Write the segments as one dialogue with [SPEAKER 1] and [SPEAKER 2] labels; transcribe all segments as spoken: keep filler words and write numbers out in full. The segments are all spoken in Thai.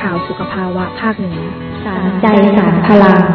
[SPEAKER 1] ข่าวสุขภาวะภาคเหนือสารใจสารพลัง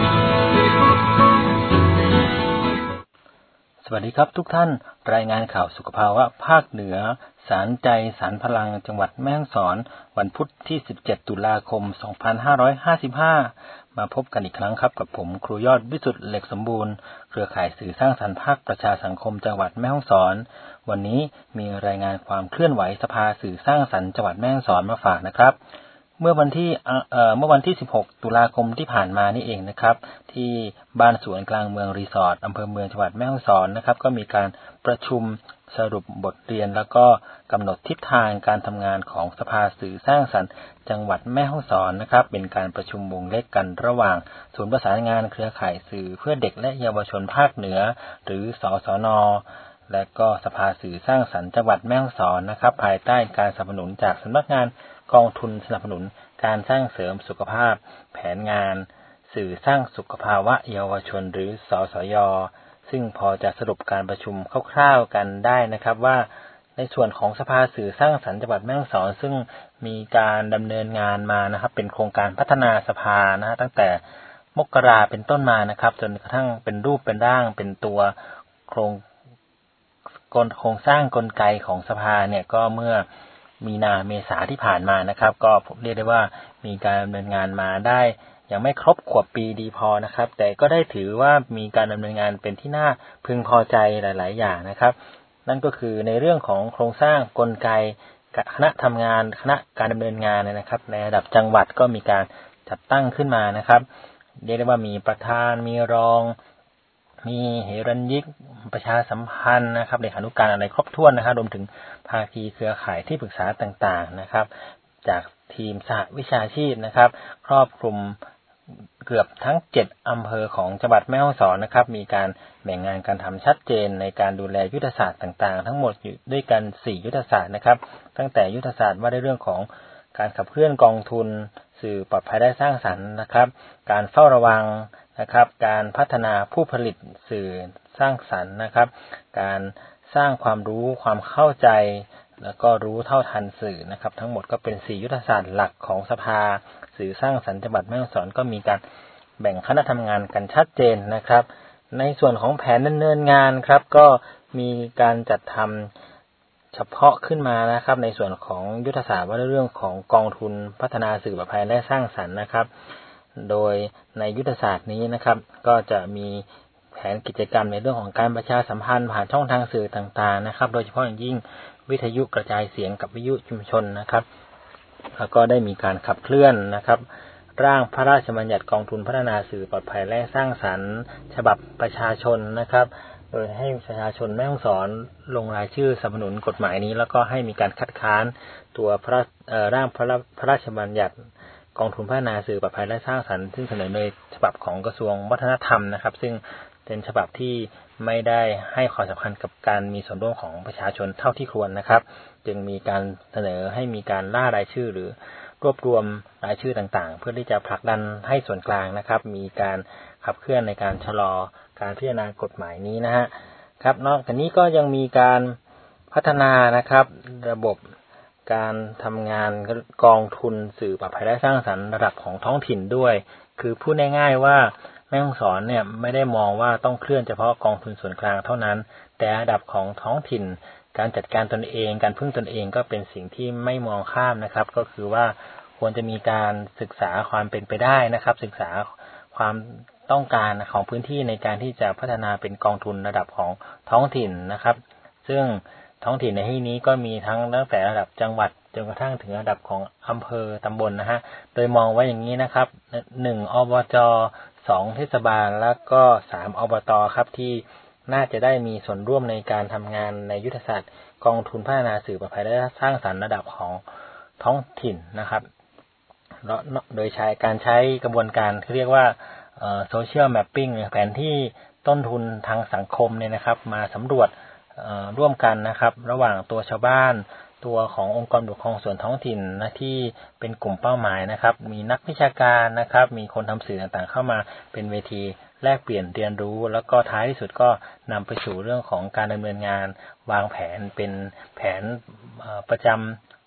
[SPEAKER 2] สวัสดีครับทุกท่านรายงานข่าวสุขภาวะภาคเหนือสารใจสารพลังจังหวัดแม่ฮ่องสอนวันพุธที่สิบเจ็ดตุลาคมสองพันห้าร้อยห้าสิบห้ามาพบกันอีกครั้งครับกับผมครูยอดวิสุทธิ์เหล็กสมบูรณ์เครือข่ายสื่อสร้างสรรค์ภาคประชาสังคมจังหวัดแม่ฮ่องสอนวันนี้มีรายงานความเคลื่อนไหวสภาสื่อสร้างสรรค์จังหวัดแม่ฮ่องสอนมาฝากนะครับเมื่อวันที่เอ่อเมื่อวันที่สิบหกตุลาคมที่ผ่านมานี่เองนะครับที่บ้านสวนกลางเมืองรีสอร์ทอำเภอเมืองจังหวัดแม่ฮ่องสอนนะครับก็มีการประชุมสรุปบทเรียนแล้วก็กำหนดทิศทางการทำงานของสภาสื่อสร้างสรรค์จังหวัดแม่ฮ่องสอนนะครับเป็นการประชุมวงเล็กกันระหว่างศูนย์ประสานงานเครือข่ายสื่อเพื่อเด็กและเยาวชนภาคเหนือหรือสสน.และก็สภาสื่อสร้างสรรค์จังหวัดแม่ฮ่องสอนนะครับภายใต้การสนับสนุนจากสำนักงานกองทุนสนับสนุนการสร้างเสริมสุขภาพแผนงานสื่อสร้างสุขภาวะเยาวชนหรือสสย.ซึ่งพอจะสรุปการประชุมคร่าวๆกันได้นะครับว่าในส่วนของสภาสื่อสร้างสรรค์จังหวัดแม่ฮ่องสอนซึ่งมีการดำเนินงานมานะครับเป็นโครงการพัฒนาสภานะฮะตั้งแต่มกราเป็นต้นมานะครับจนกระทั่งเป็นรูปเป็นร่างเป็นตัวโครงโครงสร้างกลไกของสภาเนี่ยก็เมื่อมีนาเมษาที่ผ่านมานะครับก็เรียกได้ว่ามีการดำเนินงานมาได้ยังไม่ครบขวบปีดีพอนะครับแต่ก็ได้ถือว่ามีการดำเนินงานเป็นที่น่าพึงพอใจหลายๆอย่างนะครับนั่นก็คือในเรื่องของโครงสร้างกลไกคณะทำงานคณะการดำเนินงานนะครับในระดับจังหวัดก็มีการจัดตั้งขึ้นมานะครับเรียกได้ว่ามีประธานมีรองมีเหรัญยิกประชาสัมพันธ์นะครับเลขานุการอะไรครบถ้วนนะครับรวมถึงภาคีเครือข่ายที่ปรึกษาต่างๆนะครับจากทีมสหวิชาชีพนะครับครอบคลุมเกือบทั้งเจ็ดอำเภอของจังหวัดแม่ฮ่องสอนนะครับมีการแบ่งงานการทำชัดเจนในการดูแลยุทธศาสตร์ต่างๆทั้งหมดอยู่ด้วยกันสี่ยุทธศาสตร์นะครับตั้งแต่ยุทธศาสตร์ว่าในเรื่องของการขับเคลื่อนกองทุนสื่อปลอดภัยและสร้างสรรค์นะครับการเฝ้าระวังนะครับการพัฒนาผู้ผลิตสื่อสร้างสรรค์นะครับการสร้างความรู้ความเข้าใจแล้วก็รู้เท่าทันสื่อนะครับทั้งหมดก็เป็นสี่ยุทธศาสตร์หลักของสภาสื่อสร้างสรรค์จังหวัดแม่ฮ่องสอนก็มีการแบ่งคณะทำงานกันชัดเจนนะครับในส่วนของแผนดำเนินงานครับก็มีการจัดทำเฉพาะขึ้นมานะครับในส่วนของยุทธศาสตร์ว่าเรื่องของกองทุนพัฒนาสื่อปลอดภัยและสร้างสรรค์นะครับโดยในยุทธศาสตร์นี้นะครับก็จะมีแผนกิจกรรมในเรื่องของการประชาสัมพันธ์ผ่านช่องทางสื่อต่างๆนะครับโดยเฉพาะอย่างยิ่งวิทยุกระจายเสียงกับวิทยุชุมชนนะครับแล้วก็ได้มีการขับเคลื่อนนะครับร่างพระราชบัญญัติกองทุนพัฒนาสื่อปลอดภัยและสร้างสรรค์ฉบับประชาชนนะครับโดยให้ประชาชนแม่ฮ่องสอนลงรายชื่อสนับสนุนกฎหมายนี้แล้วก็ให้มีการคัดค้านตัวพระร่างพระพระราชบัญญัติกองทุนพัฒนาสื่อปลอดภัยและสร้างสรรค์ซึ่งเสนอในฉบับของกระทรวงวัฒนธรรมนะครับซึ่งเป็นฉบับที่ไม่ได้ให้ความสำคัญกับการมีส่วนร่วมของประชาชนเท่าที่ควรนะครับจึงมีการเสนอให้มีการล่ารายชื่อหรือรวบรวมรายชื่อต่างๆเพื่อที่จะผลักดันให้ส่วนกลางนะครับมีการขับเคลื่อนในการชะลอการพิจารณากฎหมายนี้นะฮะครับนอกจากนี้ก็ยังมีการพัฒนานะครับระบบการทำงานกองทุนสื่อปลอดภัยและสร้างสรรค์ระดับของท้องถิ่นด้วยคือพูดง่ายๆว่าแม่ฮ่องสอนเนี่ยไม่ได้มองว่าต้องเคลื่อนเฉพาะกองทุนส่วนกลางเท่านั้นแต่ระดับของท้องถิ่นการจัดการตนเองการพึ่งตนเองก็เป็นสิ่งที่ไม่มองข้ามนะครับก็คือว่าควรจะมีการศึกษาความเป็นไปได้นะครับศึกษาความต้องการของพื้นที่ในการที่จะพัฒนาเป็นกองทุนระดับของท้องถิ่นนะครับซึ่งท้องถิ่นในที่นี้ก็มีทั้งตั้งแต่ระดับจังหวัดจนกระทั่งถึงระดับของอำเภอตำบลนะฮะโดยมองไว้อย่างนี้นะครับหนึ่งอบจ.สองเทศบาลแล้วก็สามอบต.ครับที่น่าจะได้มีส่วนร่วมในการทำงานในยุทธศาสตร์กองทุนพัฒนาสื่อปลอดภัยและสร้างสรรค์ระดับของท้องถิ่นนะครับโดยใช้การใช้กระบวนการที่เรียกว่าโซเชียลแมปปิ้งแผนที่ต้นทุนทางสังคมเนี่ยนะครับมาสำรวจร่วมกันนะครับระหว่างตัวชาวบ้านตัวขององค์กรปกครองส่วนท้องถิ่นนะที่เป็นกลุ่มเป้าหมายนะครับมีนักวิชาการนะครับมีคนทำสื่อต่างๆเข้ามาเป็นเวทีแลกเปลี่ยนเรียนรู้แล้วก็ท้ายที่สุดก็นำไปสู่เรื่องของการดำเนินงานวางแผนเป็นแผนประจ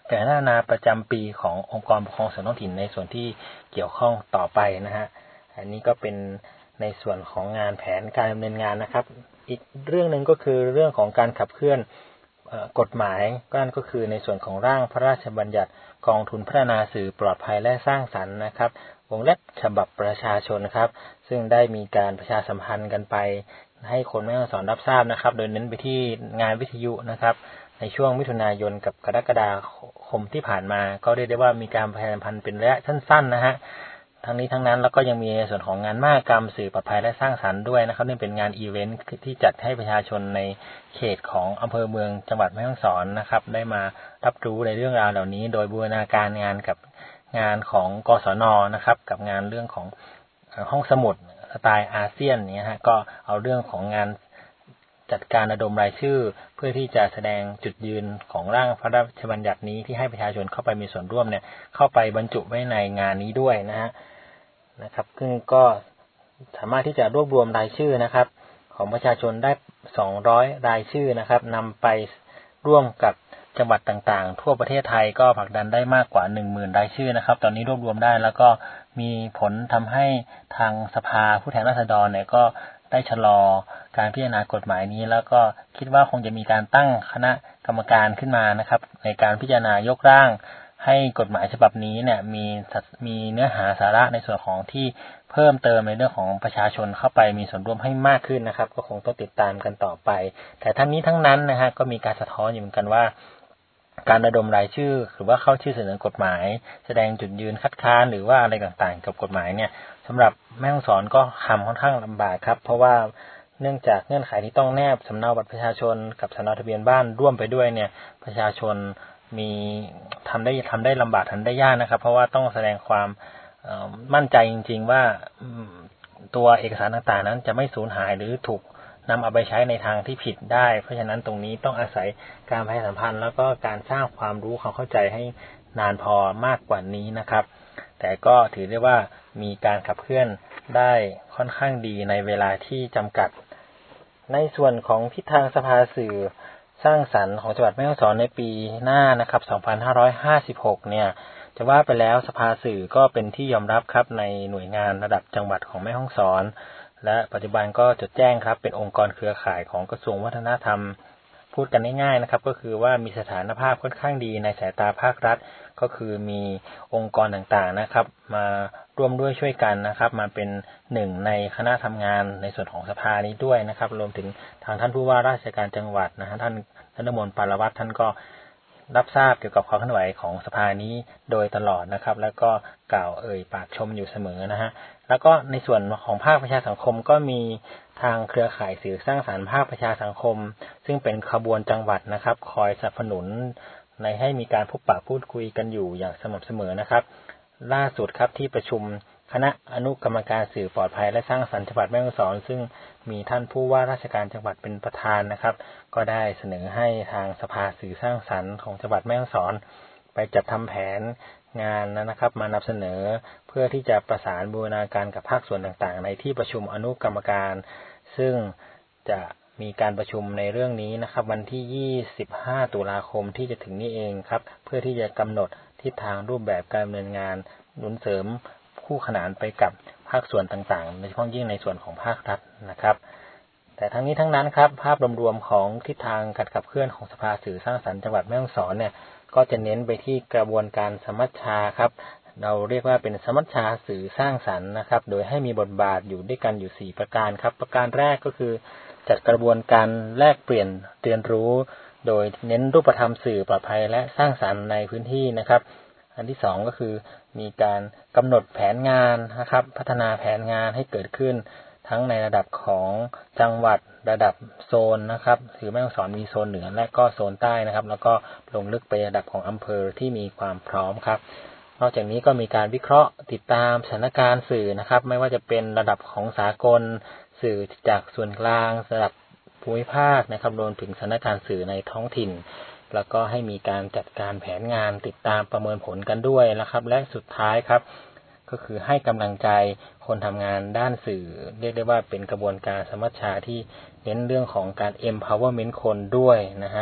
[SPEAKER 2] แผนพัฒนาประจำปีขององค์กรปกครองส่วนท้องถิ่นในส่วนที่เกี่ยวข้องต่อไปนะฮะอันนี้ก็เป็นในส่วนของงานแผนการดำเนินงานนะครับอีกเรื่องนึงก็คือเรื่องของการขับเคลื่อนกฎหมายนั่นก็คือในส่วนของร่างพระราชบัญญัติกองทุนพัฒนาสื่อปลอดภัยและสร้างสรรค์นะครับวงเล็บฉบับประชาชนครับซึ่งได้มีการประชาสัมพันธ์กันไปให้คนแม่ฮ่องสอนรับทราบนะครับโดยเน้นไปที่งานวิทยุนะครับในช่วงมิถุนายนกับกรกฎาคมที่ผ่านมาก็เรียกได้ว่ามีการประชาสัมพันธ์เป็นระยะสั้นๆนะฮะทั้งนี้ทั้งนั้นแล้วก็ยังมีในส่วนของงานมหกรรมสื่อปลอดภัยและสร้างสรรค์ด้วยนะครับนี่เป็นงานอีเวนต์ที่จัดให้ประชาชนในเขตของอำเภอเมืองจังหวัดแม่ฮ่องสอนนะครับได้มารับรู้ในเรื่องราวเหล่านี้โดยบูรณาการงานกับงานของกศน.นะครับกับงานเรื่องของห้องสมุดสไตล์อาเซียนเนี่ยฮะก็เอาเรื่องของงานจัดการระดมรายชื่อเพื่อที่จะแสดงจุดยืนของร่างพระราชบัญญัตินี้ที่ให้ประชาชนเข้าไปมีส่วนร่วมเนี่ยเข้าไปบรรจุไว้ในงานนี้ด้วยนะฮะนะครับซึ่งก็สามารถที่จะรวบรวมรายชื่อนะครับของประชาชนได้สองร้อยรายชื่อนะครับนำไปร่วมกับจังหวัดต่างๆทั่วประเทศไทยก็ผลักดันได้มากกว่า หนึ่งหมื่น รายชื่อนะครับตอนนี้รวบรวมได้แล้วก็มีผลทำให้ทางสภาผู้แทนราษฎรเนี่ยก็ได้ชะลอการพิจารณากฎหมายนี้แล้วก็คิดว่าคงจะมีการตั้งคณะกรรมการขึ้นมานะครับในการพิจารณายกร่างให้กฎหมายฉบับนี้เนี่ยมีมีเนื้อหาสาระในส่วนของที่เพิ่มเติมในเรื่องของประชาชนเข้าไปมีส่วนร่วมให้มากขึ้นนะครับก็คงต้องติดตามกันต่อไปแต่ทั้งนี้ทั้งนั้นนะฮะก็มีการสะท้อนอยู่เหมือนกันว่าการระดมรายชื่อหรือว่าเข้าชื่อเสนอกฎหมายแสดงจุดยืนคัดค้านหรือว่าอะไรต่างๆกับกฎหมายเนี่ยสำหรับแม่ฮ่องสอนก็ทำค่อนข้างลำบากครับเพราะว่าเนื่องจากเงื่อนไขที่ต้องแนบสำเนาบัตรประชาชนกับสำเนาทะเบียนบ้านร่วมไปด้วยเนี่ยประชาชนมีทำได้ทำได้ลำบากทำได้ยากนะครับเพราะว่าต้องแสดงความมั่นใจจริงๆว่าตัวเอกสารต่างๆนั้นจะไม่สูญหายหรือถูกนำเอาไปใช้ในทางที่ผิดได้เพราะฉะนั้นตรงนี้ต้องอาศัยการประชาสัมพันธ์แล้วก็การสร้างความรู้ความเข้าใจให้นานพอมากกว่านี้นะครับแต่ก็ถือได้ว่ามีการขับเคลื่อนได้ค่อนข้างดีในเวลาที่จำกัดในส่วนของทิศทางสภาสื่อสร้างสรรค์ของจังหวัดแม่ฮ่องสอนในปีหน้านะครับสองพันห้าร้อยห้าสิบหกเนี่ยจะว่าไปแล้วสภาสื่อก็เป็นที่ยอมรับครับในหน่วยงานระดับจังหวัดของแม่ฮ่องสอนและปัจจุบันก็จดแจ้งครับเป็นองค์กรเครือข่ายของกระทรวงวัฒนธรรมพูดกันง่ายๆนะครับก็คือว่ามีสถานภาพค่อนข้างดีในสายตาภาครัฐก็คือมีองค์กรต่างๆนะครับมาร่วมด้วยช่วยกันนะครับมาเป็นหนึ่งในคณะทำงานในส่วนของสภานี้ด้วยนะครับรวมถึงทางท่านผู้ว่าราชการจังหวัดนะฮะท่านธนมนต์ปารวัตรท่านก็รับทราบเกี่ยวกับความเคลื่อนไหวของสภานี้โดยตลอดนะครับแล้วก็กล่าวเอ่ยปากชมอยู่เสมอนะฮะแล้วก็ในส่วนของภาคประชาสังคมก็มีทางเครือข่ายสื่อสร้างสรรค์ภาคประชาสังคมซึ่งเป็นขบวนจังหวัดนะครับคอยสนับสนุนในให้มีการพบปะพูดคุยกันอยู่อย่างสม่ำเสมอนะครับล่าสุดครับที่ประชุมคณะอนุกรรมการสื่อปลอดภัยและสร้างสรรค์จังหวัดแม่ฮ่องสอนซึ่งมีท่านผู้ว่าราชการจังหวัดเป็นประธานนะครับก็ได้เสนอให้ทางสภาสื่อสร้างสรรค์ของจังหวัดแม่ฮ่องสอนไปจัดทำแผนงานนะครับมานำเสนอเพื่อที่จะประสานบูรณาการกับภาคส่วนต่างๆในที่ประชุมอนุกรรมการซึ่งจะมีการประชุมในเรื่องนี้นะครับวันที่ยี่สิบห้าตุลาคมที่จะถึงนี้เองครับเพื่อที่จะกำหนดทิศทางรูปแบบการดำเนินงานหนุนเสริมคู่ขนานไปกับภาคส่วนต่างๆโดยเฉพาะยิ่งในส่วนของภาครัฐนะครับแต่ทั้งนี้ทั้งนั้นครับภาพรวมๆของทิศทางการขับเคลื่อนของสภาสื่อสร้างสรรค์จังหวัดแม่ฮ่องสอนเนี่ยก็จะเน้นไปที่กระบวนการสมัชชาครับเราเรียกว่าเป็นสมัชชาสื่อสร้างสรรค์นะครับโดยให้มีบทบาทอยู่ด้วยกันอยู่สี่ประการครับประการแรกก็คือจัดกระบวนการแลกเปลี่ยนเรียนรู้โดยเน้นรูปธรรมสื่อปลอดภัยและสร้างสรรค์ในพื้นที่นะครับอันที่สองก็คือมีการกำหนดแผนงานนะครับพัฒนาแผนงานให้เกิดขึ้นทั้งในระดับของจังหวัดระดับโซนนะครับคือแม่ฮ่องสอนมีโซนเหนือและก็โซนใต้นะครับแล้วก็ลงลึกไประดับของอำเภอที่มีความพร้อมครับนอกจากนี้ก็มีการวิเคราะห์ติดตามสถานการณ์สื่อนะครับไม่ว่าจะเป็นระดับของสากลสื่อจากส่วนกลางระดับภูมิภาคนะครับรวมถึงสถานการณ์สื่อในท้องถิ่นแล้วก็ให้มีการจัดการแผนงานติดตามประเมินผลกันด้วยนะครับและสุดท้ายครับก็คือให้กำลังใจคนทำงานด้านสื่อเรียกได้ว่าเป็นกระบวนการสมัชชาที่เน้นเรื่องของการ empowerment คนด้วยนะฮะ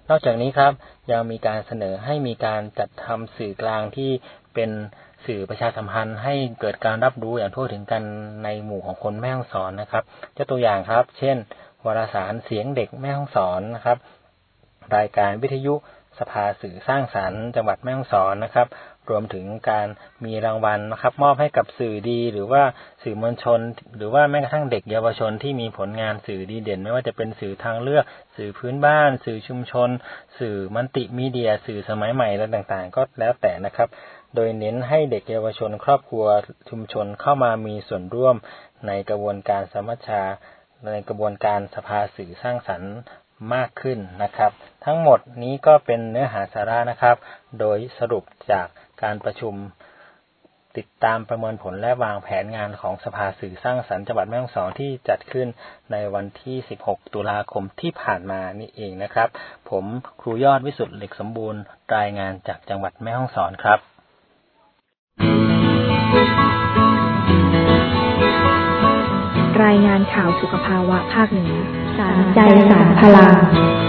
[SPEAKER 2] นอกจากนี้ครับยังมีการเสนอให้มีการจัดทำสื่อกลางที่เป็นสื่อประชาสัมพันธ์ให้เกิดการรับรู้อย่างทั่วถึงกันในหมู่ของคนแม่ฮ่องสอนนะครับยกตัวอย่างครับเช่นวารสารเสียงเด็กแม่ฮ่องสอนนะครับรายการวิทยุสภาสื่อสร้างสรรค์จังหวัดแม่ฮ่องสอนนะครับรวมถึงการมีรางวัลนะครับมอบให้กับสื่อดีหรือว่าสื่อมวลชนหรือว่าแม้กระทั่งเด็กเยาวชนที่มีผลงานสื่อดีเด่นไม่ว่าจะเป็นสื่อทางเลือกสื่อพื้นบ้านสื่อชุมชนสื่อมัลติมีเดียสื่อสมัยใหม่และต่างๆก็แล้วแต่นะครับโดยเน้นให้เด็กเยาวชนครอบครัวชุมชนเข้ามามีส่วนร่วมในกระบวนการสมัชชาในกระบวนการสภาสื่อสร้างสรรค์มากขึ้นนะครับทั้งหมดนี้ก็เป็นเนื้อหาสาระนะครับโดยสรุปจากการประชุมติดตามประเมินผลและวางแผนงานของสภาสื่อสร้างสรรค์จังหวัดแม่ฮ่องสอนที่จัดขึ้นในวันที่สิบหกตุลาคมที่ผ่านมานี่เองนะครับผมครูยอดวิสุทธิ์เหล็กสมบูรณ์รายงานจากจังหวัดแม่ฮ่องสอนครับ
[SPEAKER 1] รายงานข่าวสุขภาวะภาคเหนือสารใจสารพลัง